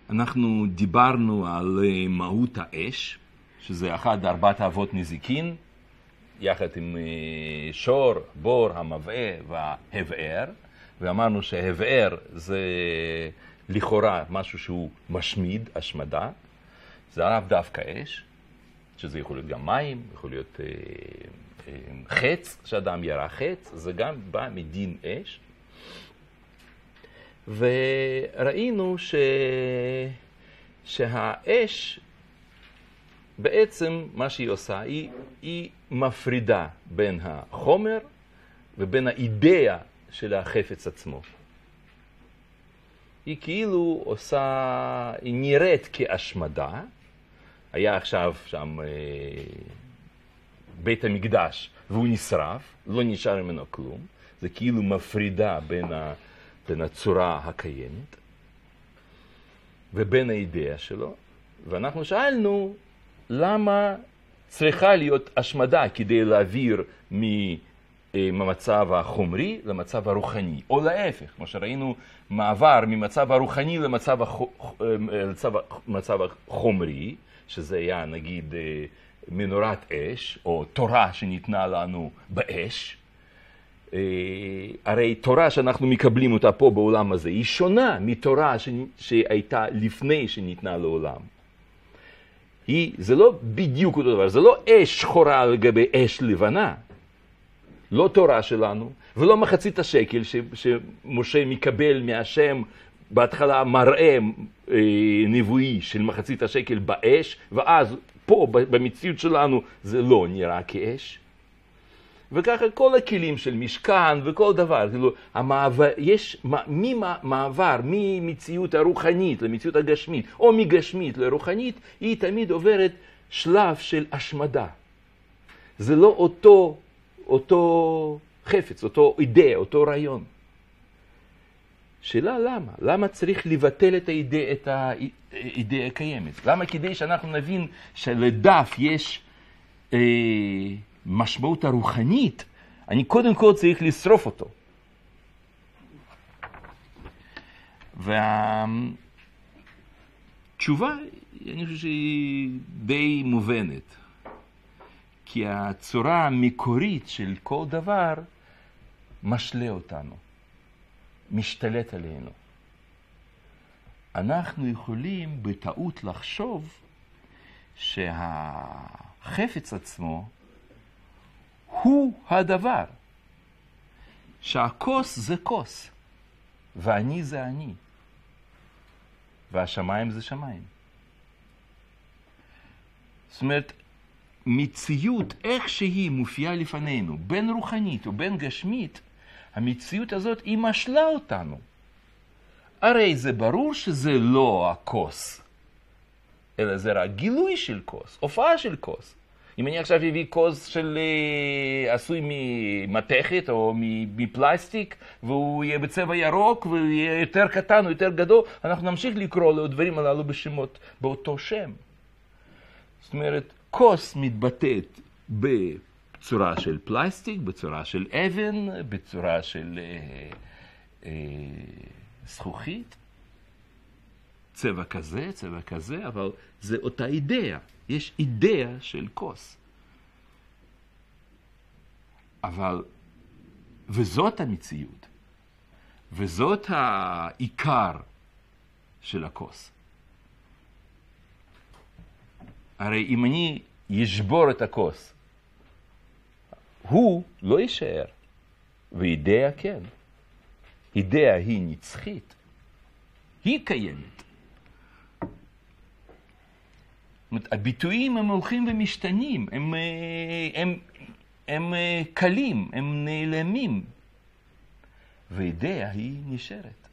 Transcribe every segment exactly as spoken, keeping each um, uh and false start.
אנחנו דיברנו על מהות האש, שזה אחד ארבעת אבות נזיקין, יחד עם שור, בור, המבעה וההבער, ואמרנו שההבער זה לכאורה משהו שהוא משמיד, השמדה, זה לאו דווקא אש, שזה יכול להיות גם מים, יכול להיות אה, אה, חץ, שאדם ירה חץ, זה גם בא מדין אש. וראינו ש... שהאש, בעצם מה שהיא עושה, היא, היא מפרידה בין החומר ובין האידאה של החפץ עצמו. היא כאילו עושה, היא נראית כהשמדה. היה עכשיו שם אה, בית המקדש והוא נשרף, לא נשאר ממנו כלום. זה כאילו מפרידה בין, ה, בין הצורה הקיימת ובין האידאה שלו. ואנחנו שאלנו למה צריכה להיות השמדה כדי להעביר ממצב החומרי למצב הרוחני, או להפך, כמו שראינו, מעבר ממצב הרוחני למצב, הח... למצב החומרי, שזה היה נגיד מנורת אש, או תורה שניתנה לנו באש. הרי תורה שאנחנו מקבלים אותה פה בעולם הזה, היא שונה מתורה ש... שהייתה לפני שניתנה לעולם. היא, זה לא בדיוק אותו דבר, זה לא אש שחורה לגבי אש לבנה. לא תורה שלנו, ולא מחצית השקל ש, שמשה מקבל מהשם בהתחלה מראה אה, נבואי של מחצית השקל באש, ואז פה במציאות שלנו זה לא נראה כאש. וככה כל הכלים של משכן וכל דבר, כאילו, המעבר, יש ממעבר ממציאות הרוחנית למציאות הגשמית, או מגשמית לרוחנית, היא תמיד עוברת שלב של השמדה. זה לא אותו, אותו חפץ, אותו אידאה, אותו רעיון. שאלה למה? למה צריך לבטל את האידאה, את האידאה הקיימת? למה? כדי שאנחנו נבין שלדף יש אה, משמעות הרוחנית, אני קודם כל צריך לשרוף אותו. והתשובה, אני חושב שהיא די מובנת. כי הצורה המקורית של כל דבר משלה אותנו, משתלט עלינו. אנחנו יכולים בטעות לחשוב שהחפץ עצמו הוא הדבר, שהכוס זה כוס, ואני זה אני, והשמיים זה שמיים. זאת אומרת, מציאות איך שהיא מופיעה לפנינו, בין רוחנית ובין גשמית, המציאות הזאת היא משלה אותנו. הרי זה ברור שזה לא הכוס, אלא זה רק גילוי של כוס, הופעה של כוס. אם אני עכשיו אביא כוס של עשוי ממתכת או מפלסטיק, והוא יהיה בצבע ירוק והוא יהיה יותר קטן או יותר גדול, אנחנו נמשיך לקרוא לו דברים הללו בשמות באותו שם. זאת אומרת, כוס מתבטאת בצורה של פלסטיק, בצורה של אבן, בצורה של אה, אה, זכוכית, צבע כזה, צבע כזה, אבל זה אותה אידאה. יש אידאה של כוס. אבל, וזאת המציאות, וזאת העיקר של הכוס. הרי אם אני ישבור את הכוס, הוא לא יישאר, ואידאה כן. אידאה היא נצחית, היא קיימת. הביטויים הם הולכים ומשתנים, הם, הם, הם קלים, הם נעלמים, ואידאה היא נשארת.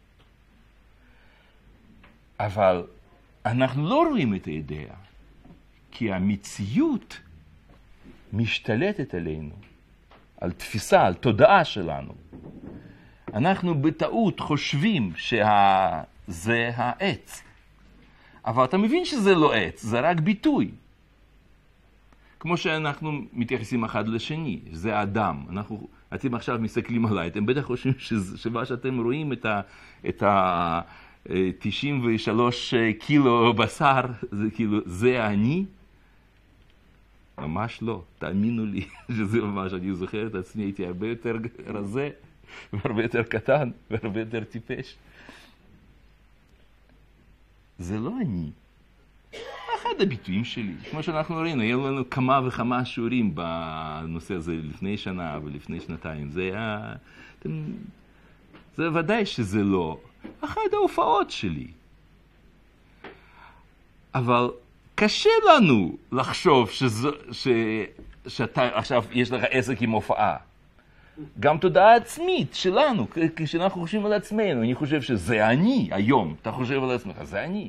אבל אנחנו לא רואים את האידאה, כי המציאות משתלטת עלינו, על תפיסה, על תודעה שלנו. אנחנו בטעות חושבים שזה העץ. אבל אתה מבין שזה לא עץ, זה רק ביטוי. כמו שאנחנו מתייחסים אחד לשני, זה האדם. אנחנו, אתם עכשיו מסתכלים עליי, אתם בטח חושבים שזה, שמה שאתם רואים את, ה, את, ה, תשעים ושלושה קילו בשר, זה כאילו, זה אני? ממש לא, תאמינו לי שזה ממש, אני זוכר את עצמי, הייתי הרבה יותר רזה, והרבה יותר קטן, והרבה יותר טיפש. זה לא אני. אחד הביטויים שלי, כמו שאנחנו ראינו, היו לנו כמה וכמה שיעורים בנושא הזה לפני שנה ולפני שנתיים. זה היה, אתם, זה ודאי שזה לא אחת ההופעות שלי. אבל קשה לנו לחשוב שזו, ש, שאתה עכשיו יש לך עסק עם הופעה. גם תודעה עצמית שלנו, כשאנחנו חושבים על עצמנו, אני חושב שזה אני היום, אתה חושב על עצמך, זה אני.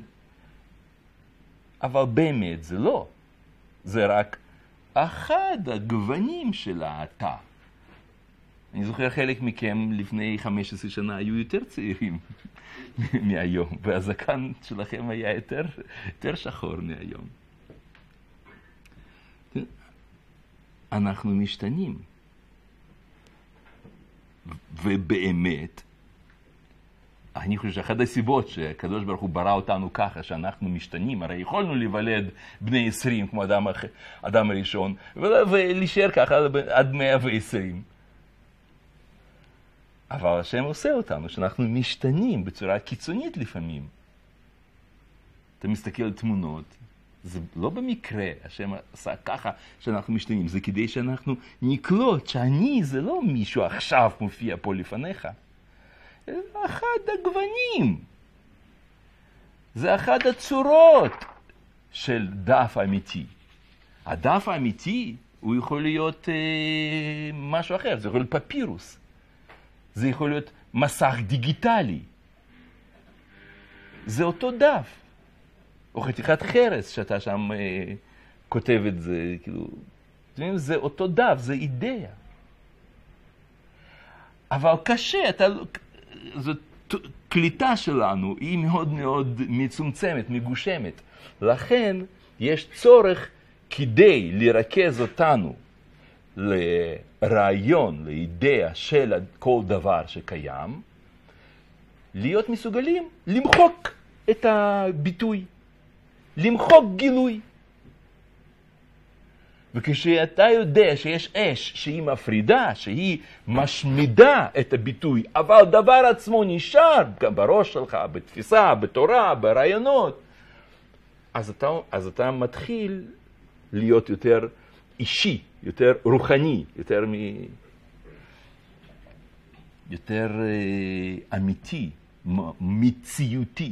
אבל באמת זה לא. זה רק אחד הגוונים של האתה. אני זוכר חלק מכם לפני חמש עשרה שנה היו יותר צעירים מהיום, והזקן שלכם היה יותר, יותר שחור מהיום. אנחנו משתנים. ובאמת, אני חושב שאחת הסיבות שהקדוש ברוך הוא ברא אותנו ככה, שאנחנו משתנים, הרי יכולנו להיוולד בני עשרים כמו אדם, אדם הראשון, ולהישאר ככה עד מאה ועשרים. אבל השם עושה אותנו, שאנחנו משתנים בצורה קיצונית לפעמים. אתה מסתכל על תמונות, זה לא במקרה, השם עשה ככה שאנחנו משתנים, זה כדי שאנחנו נקלוט שאני זה לא מישהו עכשיו מופיע פה לפניך. זה אחד הגוונים. זה אחד הצורות של דף אמיתי. הדף האמיתי הוא יכול להיות אה, משהו אחר, זה יכול להיות פפירוס. זה יכול להיות מסך דיגיטלי. זה אותו דף. או חתיכת חרס שאתה שם אה, כותב את זה, כאילו, זה אותו דף, זה אידאה. אבל קשה, אתה, זאת קליטה שלנו היא מאוד מאוד מצומצמת, מגושמת. לכן יש צורך כדי לרכז אותנו לרעיון, לאידאה של כל דבר שקיים, להיות מסוגלים למחוק את הביטוי. למחוק גילוי. וכשאתה יודע שיש אש שהיא מפרידה, שהיא משמידה את הביטוי, אבל דבר עצמו נשאר גם בראש שלך, בתפיסה, בתורה, ברעיונות, אז אתה, אז אתה מתחיל להיות יותר אישי, יותר רוחני, יותר, מ... יותר אה, אמיתי, מציאותי.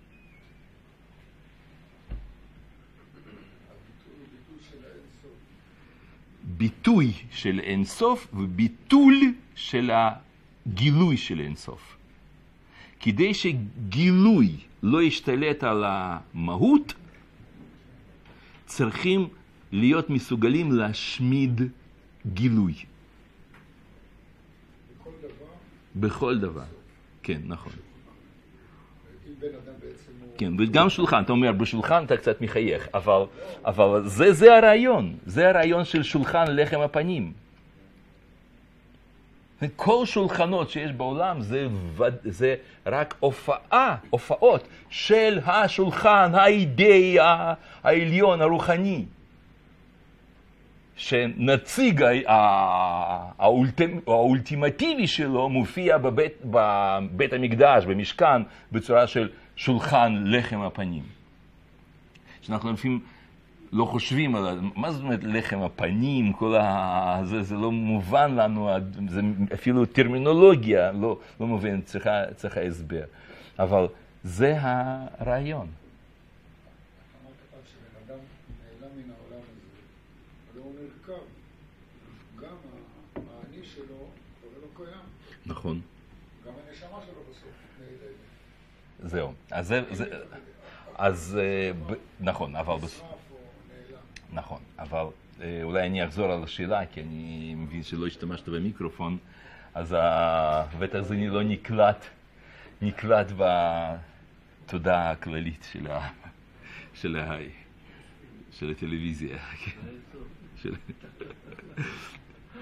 ביטוי של אינסוף וביטול של הגילוי של אינסוף. כדי שגילוי לא ישתלט על המהות, צריכים להיות מסוגלים להשמיד גילוי. בכל דבר? בכל דבר. כן, נכון. אם בן אדם בעצם הוא... כן, וגם שולחן, אתה אומר, בשולחן אתה קצת מחייך, אבל, אבל זה, זה הרעיון, זה הרעיון של שולחן לחם הפנים. כל שולחנות שיש בעולם זה, זה רק הופעה, הופעות של השולחן, האידאי העליון, הרוחני. שנציג האולטימטיבי שלו מופיע בבית, בבית המקדש, במשכן, בצורה של שולחן לחם הפנים. שאנחנו לפעמים לא חושבים על מה זאת אומרת לחם הפנים, כל ה... זה, זה לא מובן לנו, זה אפילו טרמינולוגיה לא, לא מובן, צריכה, צריכה הסבר. אבל זה הרעיון. אמר כתב שבן אדם נעלם מן העולם הזה, אבל הוא נרקב. גם האני שלו קורא לו קיים. נכון. גם הנשמה שלו בסוף נעלמת. זהו. אז זה... זה... אז נכון, אבל... נכון, אבל אולי אני אחזור על השאלה, כי אני מבין שלא השתמשת במיקרופון, אז בטח זה לא נקלט, נקלט בתודעה הכללית של, ה, של, ה, של הטלוויזיה. של...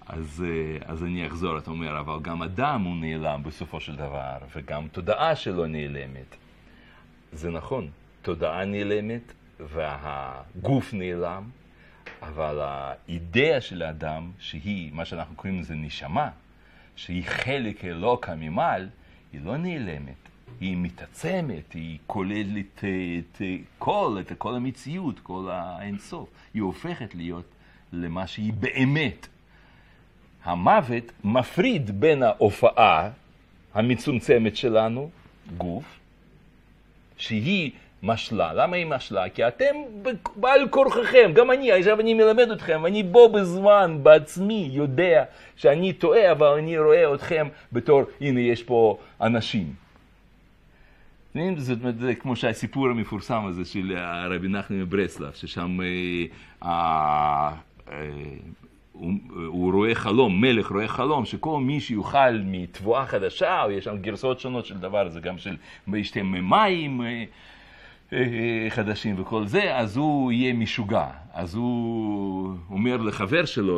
אז, אז אני אחזור, אתה אומר, אבל גם אדם הוא נעלם בסופו של דבר, וגם תודעה שלו נעלמת. זה נכון, תודעה נעלמת והגוף נעלם, אבל האידאה של האדם, שהיא, מה שאנחנו קוראים לזה נשמה, שהיא חלק אלוקה ממעל, היא לא נעלמת. היא מתעצמת, היא כוללת את כל, את כל המציאות, כל האינסוף. היא הופכת להיות למה שהיא באמת. המוות מפריד בין ההופעה המצומצמת שלנו, גוף, שהיא משלה. למה היא משלה? כי אתם בעל כורחכם, גם אני, עכשיו אני מלמד אתכם, אני בו בזמן, בעצמי, יודע שאני טועה, אבל אני רואה אתכם בתור, הנה יש פה אנשים. זאת אומרת, זה כמו שהסיפור המפורסם הזה של הרבי נחמן מברסלב, ששם אה, אה, הוא, הוא רואה חלום, מלך רואה חלום, שכל מי שיוכל מתבואה חדשה, או יש שם גרסאות שונות של דבר הזה, גם של ישתה מים אה, אה, חדשים וכל זה, אז הוא יהיה משוגע. אז הוא אומר לחבר שלו,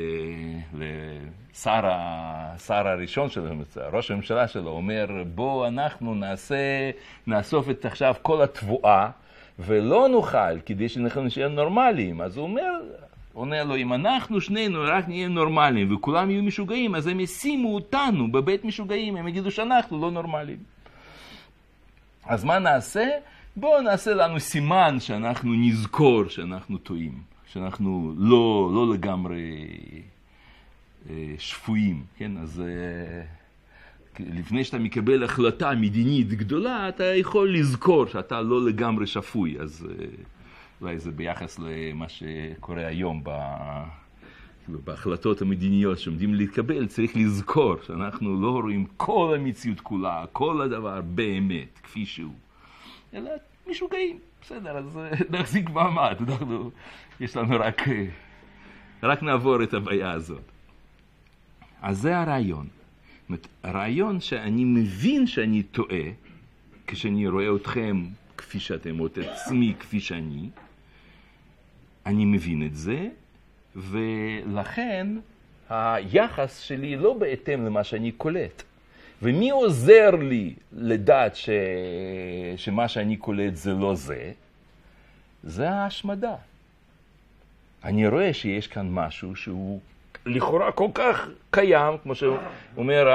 לשר השר הראשון שלו, ראש הממשלה שלו, אומר, בוא אנחנו נעשה, נאסוף את עכשיו כל התבואה, ולא נוכל, כדי שאנחנו נשאר נורמליים. אז הוא אומר, עונה לו, אם אנחנו שנינו רק נהיה נורמליים, וכולם יהיו משוגעים, אז הם ישימו אותנו בבית משוגעים, הם יגידו שאנחנו לא נורמליים. אז מה נעשה? בואו נעשה לנו סימן שאנחנו נזכור שאנחנו טועים, שאנחנו לא, לא לגמרי שפויים, כן? אז לפני שאתה מקבל החלטה מדינית גדולה, אתה יכול לזכור שאתה לא לגמרי שפוי, אז אולי זה ביחס למה שקורה היום בהחלטות המדיניות שעומדים להתקבל, צריך לזכור שאנחנו לא רואים כל המציאות כולה, כל הדבר באמת, כפי שהוא. אלא משוגעים, בסדר, אז נחזיק מעמד, אנחנו, יש לנו רק, רק נעבור את הבעיה הזאת. אז זה הרעיון. זאת אומרת, הרעיון שאני מבין שאני טועה, כשאני רואה אתכם כפי שאתם, או את עצמי כפי שאני, אני מבין את זה, ולכן היחס שלי לא בהתאם למה שאני קולט. ומי עוזר לי לדעת ש... שמה שאני קולט זה לא זה? זה ההשמדה. אני רואה שיש כאן משהו שהוא לכאורה כל כך קיים, כמו שאומר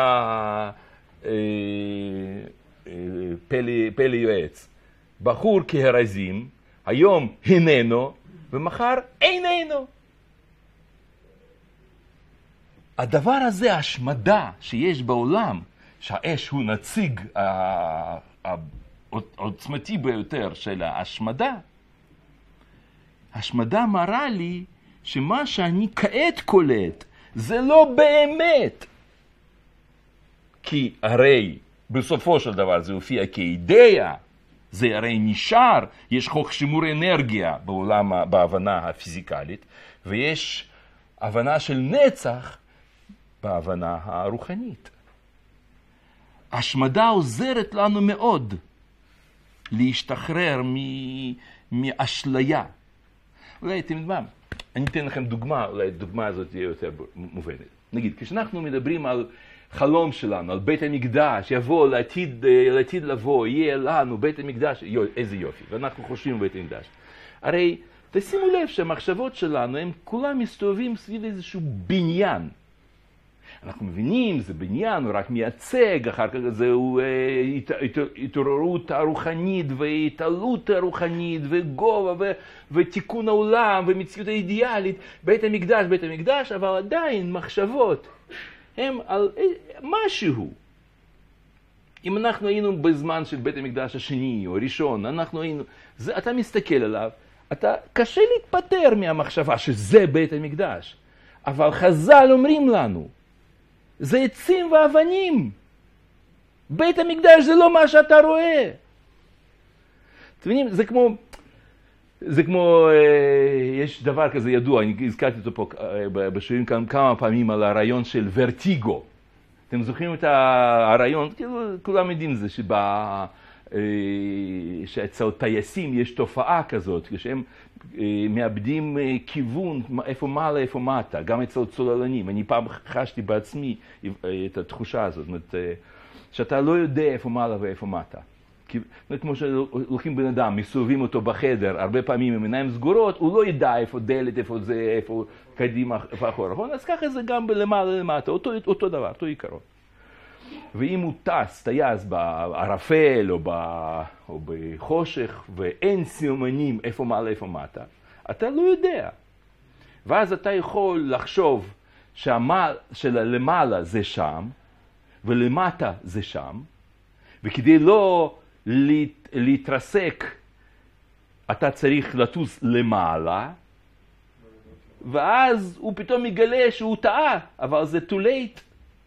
פלא יועץ. בחור כהרזים, היום הננו, ומחר איננו. הדבר הזה, ההשמדה שיש בעולם, שהאש הוא נציג העוצמתי ביותר של ההשמדה, השמדה מראה לי שמה שאני כעת קולט זה לא באמת. כי הרי בסופו של דבר זה הופיע כאידאה, זה הרי נשאר, יש חוק שימור אנרגיה בעולם, בהבנה הפיזיקלית, ויש הבנה של נצח בהבנה הרוחנית. השמדה עוזרת לנו מאוד להשתחרר מאשליה. אולי אתם יודעים מה, אני אתן לכם דוגמה, אולי הדוגמה הזאת תהיה יותר מובנת. נגיד, כשאנחנו מדברים על חלום שלנו, על בית המקדש, יבוא לעתיד, לעתיד לבוא, יהיה לנו בית המקדש, יו, איזה יופי, ואנחנו חושבים בית המקדש. הרי תשימו לב שהמחשבות שלנו הם כולם מסתובבים סביב איזשהו בניין. אנחנו מבינים, זה בניין, הוא רק מייצג, אחר כך זהו התעוררות הרוחנית והתעלות הרוחנית וגובה ו- ותיקון העולם ומציאות האידיאלית, בית המקדש, בית המקדש, אבל עדיין מחשבות הם על משהו. אם אנחנו היינו בזמן של בית המקדש השני או הראשון, אנחנו היינו, זה, אתה מסתכל עליו, אתה קשה להתפטר מהמחשבה שזה בית המקדש, אבל חז"ל אומרים לנו, זה עצים ואבנים. בית המקדש זה לא מה שאתה רואה. אתם מבינים, זה כמו, זה כמו, יש דבר כזה ידוע, אני הזכרתי אותו פה בשירים כמה פעמים על הרעיון של ורטיגו. אתם זוכרים את הרעיון, כולם יודעים זה, שבה שאצל טייסים יש תופעה כזאת, כשהם מאבדים כיוון איפה מעלה, איפה מטה, גם אצל צוללנים. אני פעם חשתי בעצמי את התחושה הזאת, זאת אומרת, שאתה לא יודע איפה מעלה ואיפה מטה. כמו שלוקחים בן אדם, מסובבים אותו בחדר, הרבה פעמים עם עיניים סגורות, הוא לא ידע איפה דלת, איפה זה, איפה קדימה, איפה אחורה. אז ככה זה גם למעלה למטה, אותו, אותו דבר, אותו עיקרון. ואם הוא טס, טייס בערפל או, ב, או בחושך, ואין סימנים איפה מעלה, איפה מטה, אתה לא יודע. ואז אתה יכול לחשוב שלמעלה זה שם, ולמטה זה שם, וכדי לא להת, להתרסק, אתה צריך לטוס למעלה, ואז הוא פתאום מגלה שהוא טעה, אבל זה too late.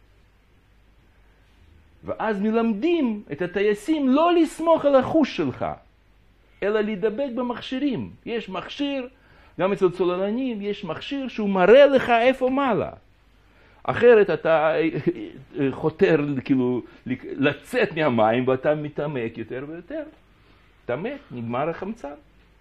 ואז מלמדים את הטייסים לא לסמוך על החוש שלך, אלא להידבק במכשירים. יש מכשיר, גם אצל צוללנים, יש מכשיר שהוא מראה לך איפה מעלה. אחרת אתה חותר כאילו לצאת מהמים ואתה מתעמק יותר ויותר. אתה מת, נגמר החמצן.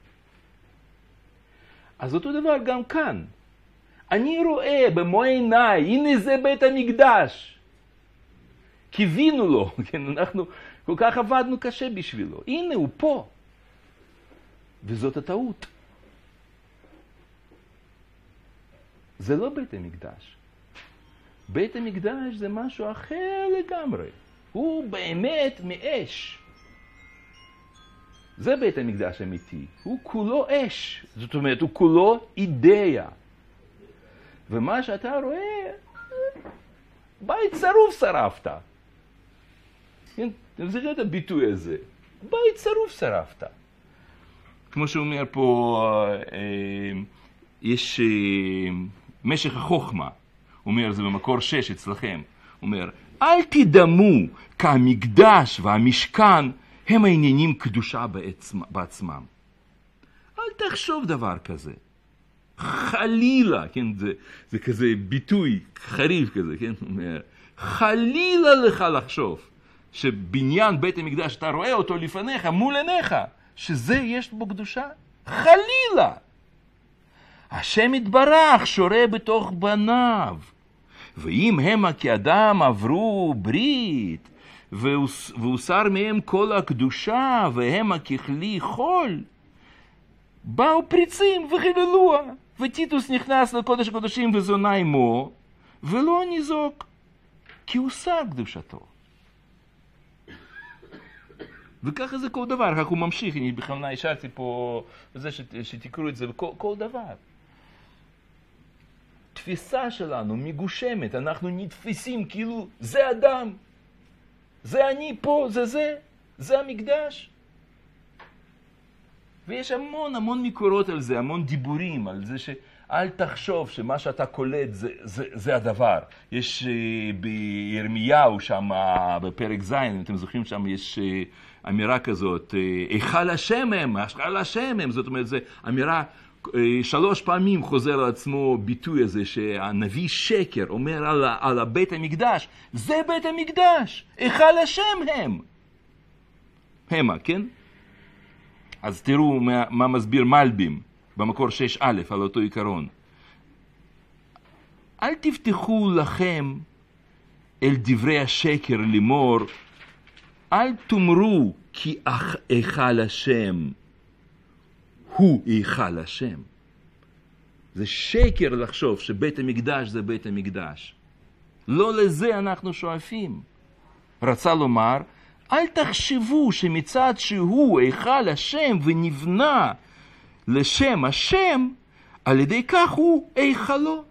אז אותו דבר גם כאן. אני רואה במו עיניי, הנה זה בית המקדש. קיווינו לו, כן, אנחנו כל כך עבדנו קשה בשבילו. הנה הוא פה. וזאת הטעות. זה לא בית המקדש. בית המקדש זה משהו אחר לגמרי. הוא באמת מאש. זה בית המקדש אמיתי. הוא כולו אש. זאת אומרת, הוא כולו אידאה. ומה שאתה רואה, בית שרוף שרפת. אתם זוכרים את הביטוי הזה. בית שרוף שרפת. כמו שאומר פה, יש משך החוכמה. הוא אומר, זה במקור שש אצלכם. הוא אומר, אל תדמו כהמקדש והמשכן הם העניינים קדושה בעצמם, בעצמם. אל תחשוב דבר כזה. חלילה, כן, זה, זה כזה ביטוי חריף כזה, כן, הוא אומר, חלילה לך לחשוב שבניין בית המקדש, אתה רואה אותו לפניך, מול עיניך, שזה יש בו קדושה. חלילה. השם יתברך שורה בתוך בניו. ואם המה כאדם עברו ברית, והוסר מהם כל הקדושה, והמה ככלי חול, באו פריצים וחיללוה. וטיטוס נכנס לקודש הקודשים וזונה עמו, ולא ניזוק, כי הוסר קדושתו. וככה זה כל דבר, רק הוא ממשיך, אני בכוונה השארתי פה בזה שתקראו את זה, כל, כל דבר. תפיסה שלנו מגושמת, אנחנו נתפסים כאילו זה אדם, זה אני פה, זה זה, זה המקדש. ויש המון המון מקורות על זה, המון דיבורים על זה שאל תחשוב שמה שאתה קולט זה, זה, זה הדבר. יש uh, בירמיהו שם, בפרק ז', אתם זוכרים שם, יש uh, אמירה כזאת, היכל השם הם, היכל השם הם, זאת אומרת, זו אמירה, uh, שלוש פעמים חוזר על עצמו ביטוי הזה, שהנביא שקר אומר על, על הבית המקדש, זה בית המקדש, היכל השם הם. המה, כן? אז תראו מה, מה מסביר מלבים במקור שש א' על אותו עיקרון. אל תפתחו לכם אל דברי השקר לאמור, אל תאמרו כי היכל השם הוא היכל השם. זה שקר לחשוב שבית המקדש זה בית המקדש. לא לזה אנחנו שואפים. רצה לומר, אל תחשבו שמצד שהוא היכל השם ונבנה לשם השם, על ידי כך הוא היכלו.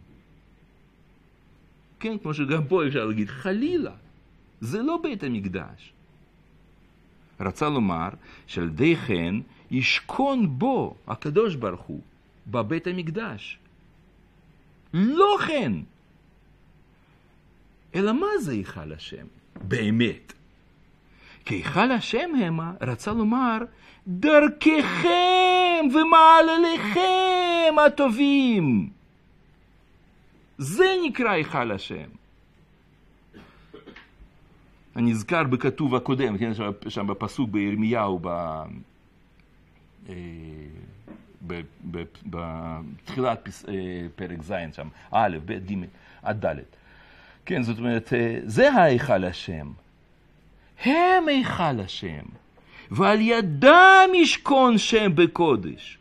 כן, כמו שגם פה אפשר להגיד, חלילה, זה לא בית המקדש. רצה לומר שעל ידי כן ישכון בו הקדוש ברוך הוא, בבית המקדש. לא כן. אלא מה זה היכל השם? באמת. כי היכל השם המה, רצה לומר, דרככם ומעלליכם הטובים. זה נקרא היכל השם. הנזכר בכתוב הקודם, כן, שם בפסוק בירמיהו, בתחילת פרק ז' שם, א', ב', ג', עד ד'. כן, זאת אומרת, זה ההיכל השם. הם היכל השם, ועל ידם ישכון שם בקודש.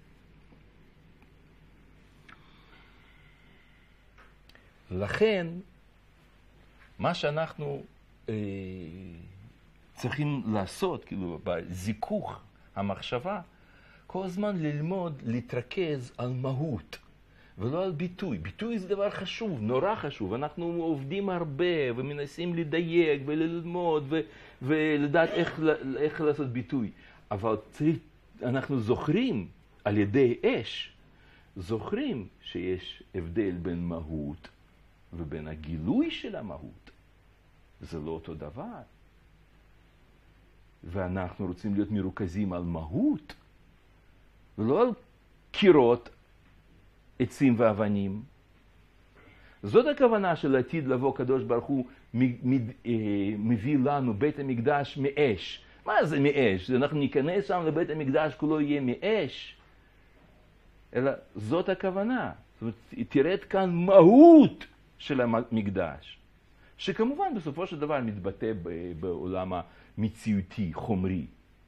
לכן, מה שאנחנו אה, צריכים לעשות, כאילו, בזיכוך המחשבה, כל הזמן ללמוד, להתרכז על מהות, ולא על ביטוי. ביטוי זה דבר חשוב, נורא חשוב. אנחנו עובדים הרבה, ומנסים לדייק, וללמוד, ו- ולדעת איך, איך לעשות ביטוי. אבל צריך, אנחנו זוכרים, על ידי אש, זוכרים שיש הבדל בין מהות, ובין הגילוי של המהות. זה לא אותו דבר. ואנחנו רוצים להיות מרוכזים על מהות, ולא על קירות, עצים ואבנים. זאת הכוונה של עתיד לבוא קדוש ברוך הוא מביא לנו בית המקדש מאש. מה זה מאש? אנחנו ניכנס שם לבית המקדש כולו יהיה מאש. אלא זאת הכוונה. זאת אומרת, תרד כאן מהות של המקדש, שכמובן בסופו של דבר מתבטא בעולם המציאותי, חומרי.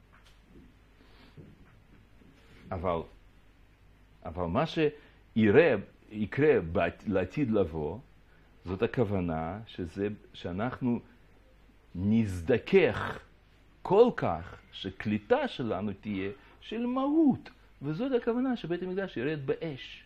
אבל, אבל מה שיראה, יקרה לעתיד לבוא, זאת הכוונה שזה, שאנחנו נזדכך כל כך שקליטה שלנו תהיה של מהות, וזאת הכוונה שבית המקדש ירד באש.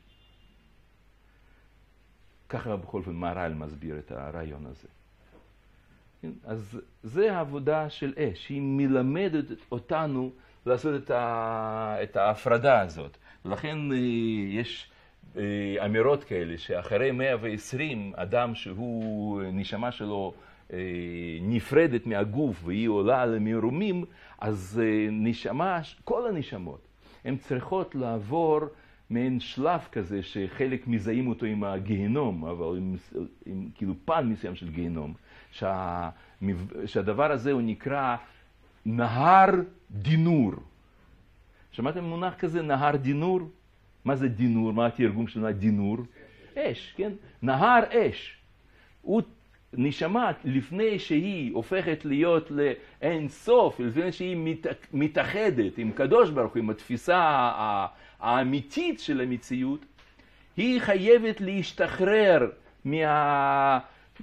ככה בכל אופן מהר"ל מסביר את הרעיון הזה. אז זה העבודה של אש, היא מלמדת אותנו לעשות את, ה... את ההפרדה הזאת. ולכן יש אמירות כאלה שאחרי מאה ועשרים אדם שהוא נשמה שלו נפרדת מהגוף והיא עולה למרומים, אז נשמה, כל הנשמות, הן צריכות לעבור מעין שלב כזה שחלק מזהים אותו עם הגיהנום, אבל עם, עם כאילו פן מסוים של גיהנום, שה, שהדבר הזה הוא נקרא נהר דינור. שמעתם מונח כזה, נהר דינור? מה זה דינור? מה התרגום של דינור? אש, כן? נהר אש. הוא נשמה לפני שהיא הופכת להיות לאין סוף, לפני שהיא מת, מתאחדת עם קדוש ברוך הוא, עם התפיסה האמיתית של המציאות, היא חייבת להשתחרר מה,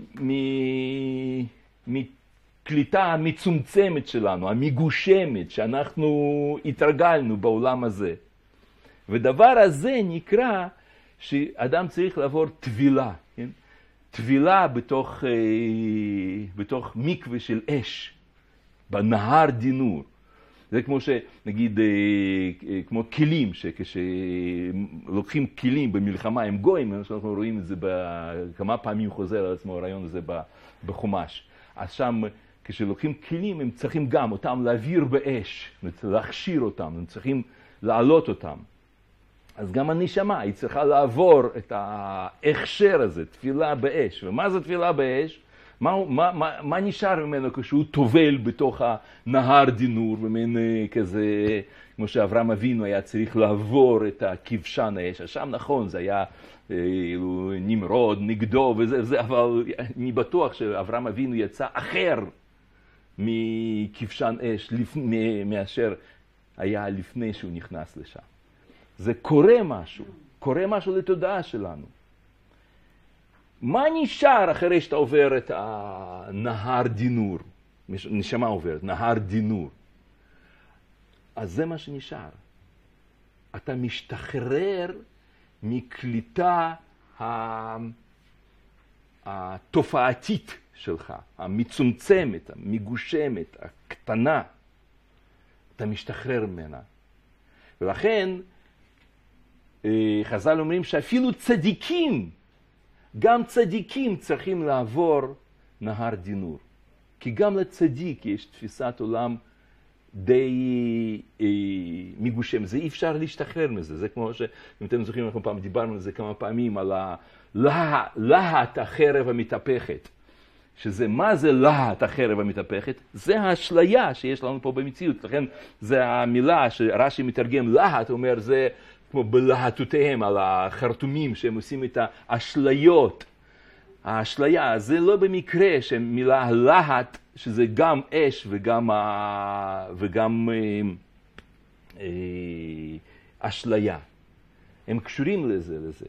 מקליטה המצומצמת שלנו, המגושמת, שאנחנו התרגלנו בעולם הזה. ודבר הזה נקרא שאדם צריך לעבור טבילה, כן? טבילה בתוך, בתוך מקווה של אש, בנהר דינור. זה כמו שנגיד, כמו כלים, שכשלוקחים כלים במלחמה עם גויים, אנחנו רואים את זה כמה פעמים חוזר על עצמו הרעיון הזה בחומש. אז שם כשלוקחים כלים הם צריכים גם אותם להעביר באש, להכשיר אותם, הם צריכים להעלות אותם. אז גם הנשמה היא צריכה לעבור את ההכשר הזה, תפילה באש. ומה זה תפילה באש? מה, מה, מה, מה נשאר ממנו כשהוא טובל בתוך הנהר דינור, במין כזה, כמו שאברהם אבינו היה צריך לעבור את הכבשן האש. שם נכון, זה היה אילו, נמרוד, נגדו וזה, וזה, אבל אני בטוח שאברהם אבינו יצא אחר מכבשן אש, לפני, מאשר היה לפני שהוא נכנס לשם. זה קורה משהו, קורה משהו לתודעה שלנו. מה נשאר אחרי שאתה עובר את הנהר דינור? נשמה עוברת, נהר דינור. אז זה מה שנשאר. אתה משתחרר מקליטה התופעתית שלך, המצומצמת, המגושמת, הקטנה. אתה משתחרר ממנה. ולכן, חז"ל אומרים שאפילו צדיקים, גם צדיקים צריכים לעבור נהר דינור. כי גם לצדיק יש תפיסת עולם די אה, מגושם. זה אי אפשר להשתחרר מזה. זה כמו שאם אתם זוכרים, אנחנו פעם דיברנו על זה כמה פעמים, על הלהט החרב המתהפכת. שזה מה זה להט החרב המתהפכת, זה האשליה שיש לנו פה במציאות. לכן זה המילה שרש"י מתרגם להט, אומר זה כמו בלהטותיהם, על החרטומים שהם עושים את האשליות. האשליה, זה לא במקרה שמילה להט, שזה גם אש וגם, וגם אה, אה, אשליה. הם קשורים לזה, לזה.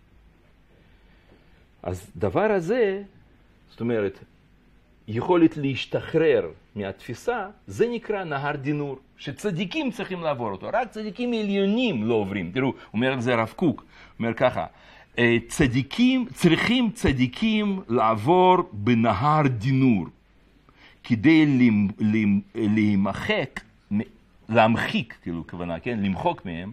אז דבר הזה, זאת אומרת, יכולת להשתחרר מהתפיסה, זה נקרא נהר דינור, שצדיקים צריכים לעבור אותו, רק צדיקים עליונים לא עוברים. תראו, אומר על זה הרב קוק, אומר ככה, צדיקים, צריכים צדיקים לעבור בנהר דינור, כדי להימחק, להמחיק, כאילו, כוונה, כן? למחוק מהם.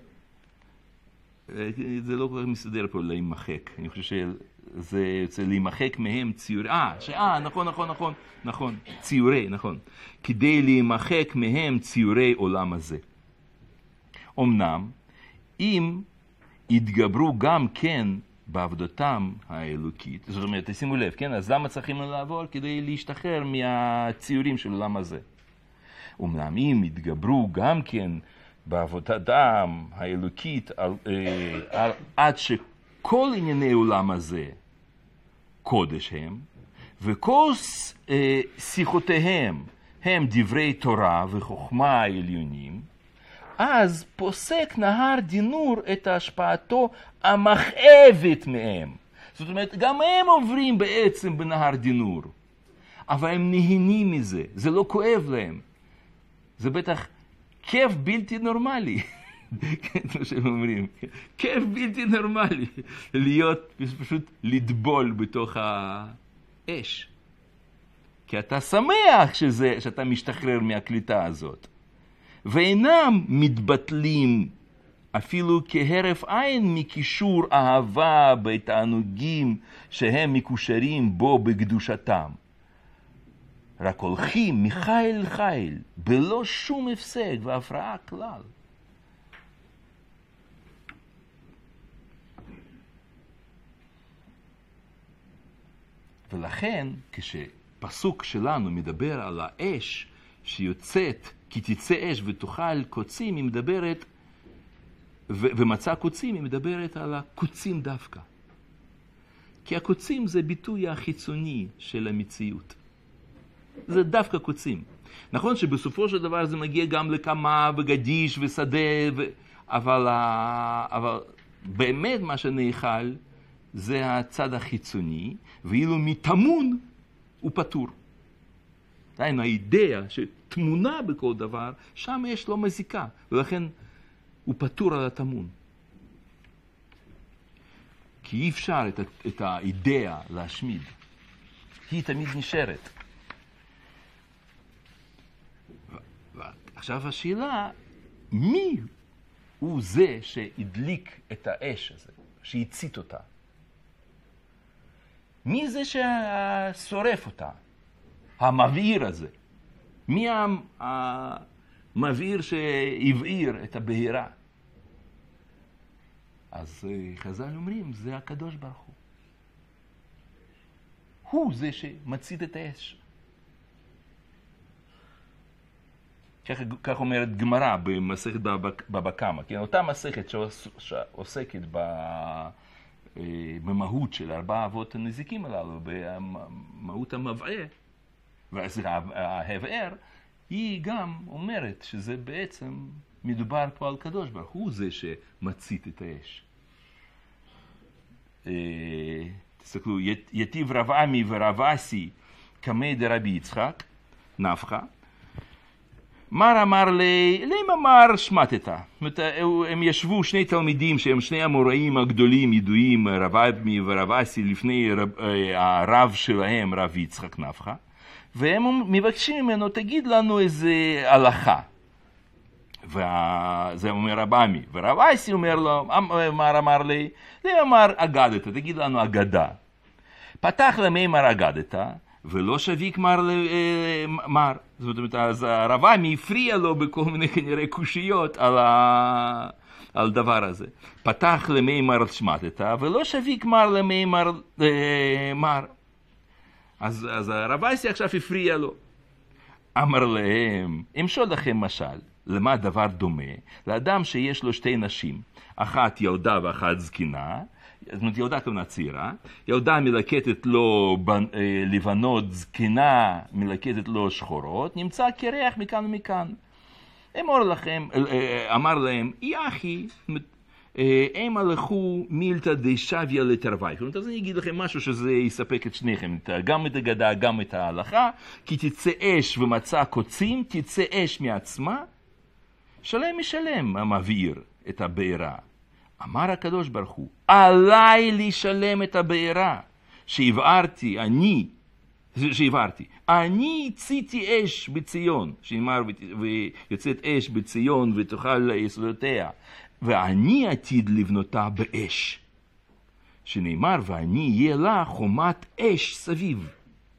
זה לא כל כך מסתדר פה להימחק. אני חושב שזה יוצא להימחק מהם ציורי. אה, שאה, נכון, נכון, נכון, נכון. ציורי, נכון. כדי להימחק מהם ציורי עולם הזה. אמנם, אם יתגברו גם כן בעבודתם האלוקית, זאת אומרת, תשימו לב, כן? אז למה צריכים לעבור? כדי להשתחרר מהציורים של עולם הזה. אמנם, אם יתגברו גם כן בעבודתם האלוקית, על, על, עד שכל ענייני עולם הזה קודש הם, וכל אה, שיחותיהם הם דברי תורה וחוכמה העליונים, אז פוסק נהר דינור את השפעתו המכאבת מהם. זאת אומרת, גם הם עוברים בעצם בנהר דינור, אבל הם נהנים מזה, זה לא כואב להם. זה בטח כיף בלתי נורמלי, כמו שהם אומרים, כיף בלתי נורמלי, להיות, פשוט לטבול בתוך האש. כי אתה שמח שזה, שאתה משתחרר מהקליטה הזאת. ואינם מתבטלים אפילו כהרף עין מקישור אהבה בתענוגים שהם מקושרים בו בקדושתם. רק הולכים מחיל לחיל, בלא שום הפסק והפרעה כלל. ולכן, כשפסוק שלנו מדבר על האש שיוצאת, כי תצא אש ותאכל קוצים, היא מדברת, ו- ומצא קוצים, היא מדברת על הקוצים דווקא. כי הקוצים זה ביטוי החיצוני של המציאות. זה דווקא קוצים. נכון שבסופו של דבר זה מגיע גם לקמה וגדיש ושדה, ו... אבל, אבל באמת מה שנאכל זה הצד החיצוני, ואילו מתמון הוא פטור. דהיינו, האידאה שתמונה בכל דבר, שם יש לו מזיקה, ולכן הוא פטור על התמון. כי אי אפשר את, את האידאה להשמיד. היא תמיד נשארת. עכשיו השאלה, מי הוא זה שהדליק את האש הזה, שהצית אותה? מי זה ששורף אותה? המבעיר הזה. מי המבעיר שהבעיר את הבעירה? אז חז"ל אומרים, זה הקדוש ברוך הוא. הוא זה שמצית את האש. כך, כך אומרת גמרא במסכת בבא קמא, כן? אותה מסכת שעוסקת במהות של ארבע אבות הנזיקים הללו, במהות המבעה, וההבער, היא גם אומרת שזה בעצם מדובר פה על קדוש ברוך הוא זה שמצית את האש. תסתכלו, יתיב רב עמי ורב אסי קמי דרבי יצחק, נפחא, מר אמר לי, למה אמר שמטתה? הם ישבו שני תלמידים שהם שני המוראים הגדולים ידועים, רב עמי ורב אסי, לפני הרב שלהם, רב יצחק נפחא, והם מבקשים ממנו, תגיד לנו איזה הלכה. וזה אומר רב עמי, ורב אסי אומר לו, מר אמר לי, למה אמר אגדתה? תגיד לנו אגדה. פתח למימר אגדתה, ולא שביק מר למר. זאת אומרת, אז הרב עמי הפריע לו בכל מיני כנראה קושיות על, ה... על דבר הזה. פתח למימר שמטתה, ולא שביק מר למימר מר. אז, אז הרבייסי עכשיו הפריע לו. אמר להם, אמשול לכם משל, למה הדבר דומה? לאדם שיש לו שתי נשים, אחת ילדה ואחת זקנה, זאת אומרת, ילדה כמובן צעירה, ילדה מלקטת לו לבנות, זקנה מלקטת לו שחורות, נמצא קרח מכאן ומכאן. אמר לכם, אמר להם, יחי, הם הלכו מילתא דשביה לתרווי. אז אני אגיד לכם משהו שזה יספק את שניכם, גם את הגדה, גם את ההלכה, כי תצא אש ומצא קוצים, תצא אש מעצמה, שלם משלם המבעיר את הבעירה. אמר הקדוש ברוך הוא, עליי לשלם את הבעירה, שהבערתי, אני, שהבערתי, אני הציתי אש בציון, שנאמר ויוצאת אש בציון ותאכל יסודותיה, ואני עתיד לבנותה באש, שנאמר ואני יהיה לה חומת אש סביב,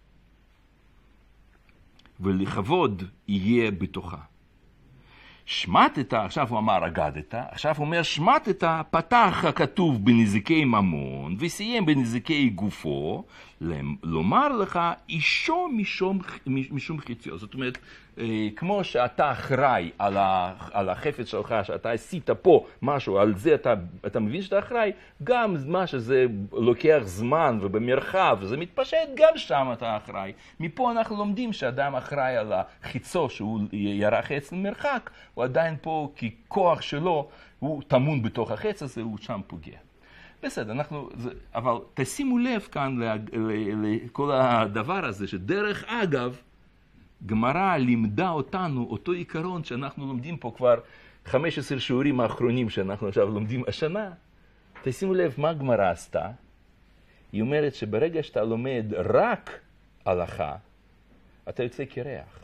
ולכבוד יהיה בתוכה. שמטת, עכשיו הוא אמר אגדת, עכשיו הוא אומר שמטת, פתח הכתוב בנזיקי ממון וסיים בנזיקי גופו, לומר לך אישו משום, משום חציו. זאת אומרת, כמו שאתה אחראי על, ה, על החפץ שלך, שאתה עשית פה משהו, על זה אתה, אתה מבין שאתה אחראי, גם מה שזה לוקח זמן ובמרחב, זה מתפשט, גם שם אתה אחראי. מפה אנחנו לומדים שאדם אחראי על החיצו שהוא ירה חץ למרחק, הוא עדיין פה כי כוח שלו הוא טמון בתוך החץ הזה, הוא שם פוגע. בסדר, אנחנו, זה, אבל תשימו לב כאן לכל הדבר הזה, שדרך אגב, גמרא לימדה אותנו אותו עיקרון שאנחנו לומדים פה כבר חמישה עשר שיעורים האחרונים שאנחנו עכשיו לומדים השנה. תשימו לב מה גמרא עשתה. היא אומרת שברגע שאתה לומד רק הלכה, אתה יוצא קרח.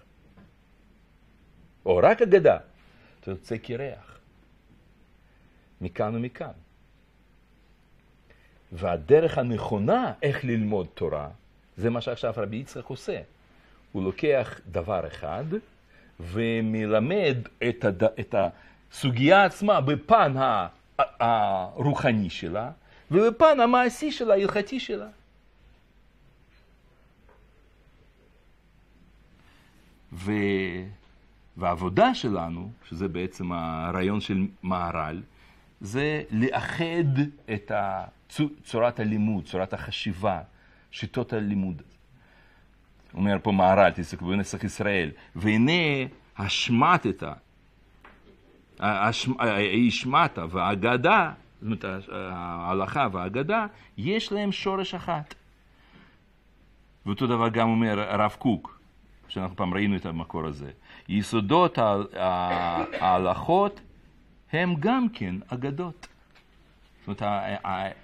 או רק אגדה, אתה יוצא קרח. מכאן ומכאן. והדרך הנכונה איך ללמוד תורה, זה מה שעכשיו רבי יצחק עושה. הוא לוקח דבר אחד ומלמד את, הד... את הסוגיה עצמה בפן הרוחני שלה, ובפן המעשי שלה, ההלכתי שלה. ו... והעבודה שלנו, שזה בעצם הרעיון של מהר"ל, זה לאחד את צורת הלימוד, צורת החשיבה, שיטות הלימוד. הוא אומר פה מהר"ל, תסתכלו בנסח ישראל, והנה השמטת, השמטת והאגדה, זאת אומרת, ההלכה והאגדה, יש להם שורש אחת. ואותו דבר גם אומר הרב קוק, שאנחנו פעם ראינו את המקור הזה. יסודות ההלכות הם גם כן אגדות. זאת אומרת,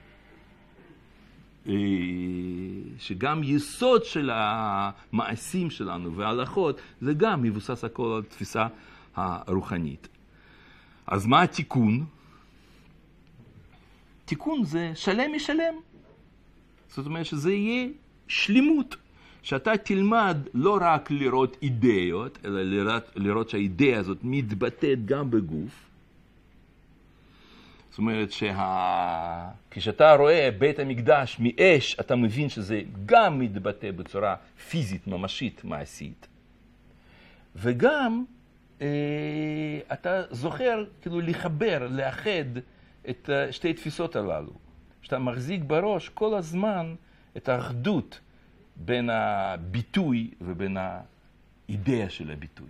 שגם יסוד של המעשים שלנו וההלכות, זה גם מבוסס הכל על תפיסה הרוחנית. אז מה התיקון? תיקון זה שלם משלם. זאת אומרת שזה יהיה שלימות. שאתה תלמד לא רק לראות אידאות, אלא לראות, לראות שהאידאה הזאת מתבטאת גם בגוף. זאת אומרת שכשאתה רואה בית המקדש מאש, אתה מבין שזה גם מתבטא בצורה פיזית, ממשית, מעשית. וגם אה, אתה זוכר כאילו לחבר, לאחד את שתי תפיסות הללו. שאתה מחזיק בראש כל הזמן את האחדות בין הביטוי ובין האידאה של הביטוי.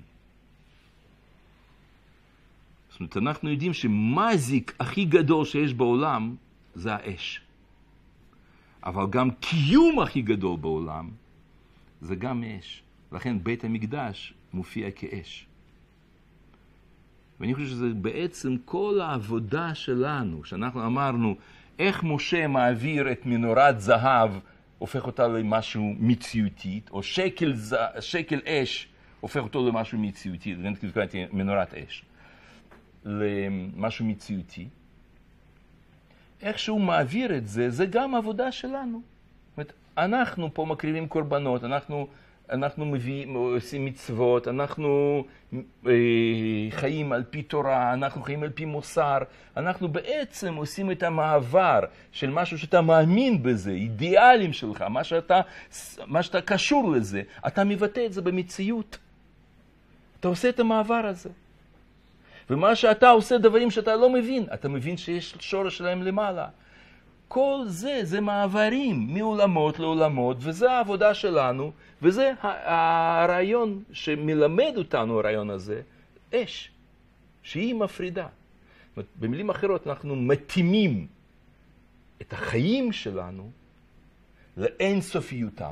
זאת אומרת, אנחנו יודעים שמזיק הכי גדול שיש בעולם זה האש. אבל גם קיום הכי גדול בעולם זה גם אש. לכן בית המקדש מופיע כאש. ואני חושב שזה בעצם כל העבודה שלנו, שאנחנו אמרנו, איך משה מעביר את מנורת זהב, הופך אותה למשהו מציאותית, או שקל, שקל אש הופך אותו למשהו מציאותי, קראתי מנורת אש. למשהו מציאותי. איך שהוא מעביר את זה, זה גם עבודה שלנו. זאת אומרת, אנחנו פה מקריבים קורבנות, אנחנו, אנחנו מביאים, עושים מצוות, אנחנו אה, חיים על פי תורה, אנחנו חיים על פי מוסר, אנחנו בעצם עושים את המעבר של משהו שאתה מאמין בזה, אידיאלים שלך, מה שאתה, מה שאתה קשור לזה, אתה מבטא את זה במציאות. אתה עושה את המעבר הזה. ומה שאתה עושה דברים שאתה לא מבין, אתה מבין שיש שורש שלהם למעלה. כל זה, זה מעברים מעולמות לעולמות, וזה העבודה שלנו, וזה הרעיון שמלמד אותנו, הרעיון הזה, אש, שהיא מפרידה. במילים אחרות, אנחנו מתאימים את החיים שלנו לאינסופיותם.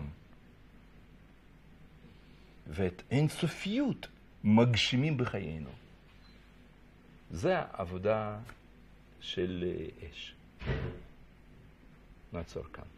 ואת אינסופיות מגשימים בחיינו. זה העבודה של אש. נעצור כאן.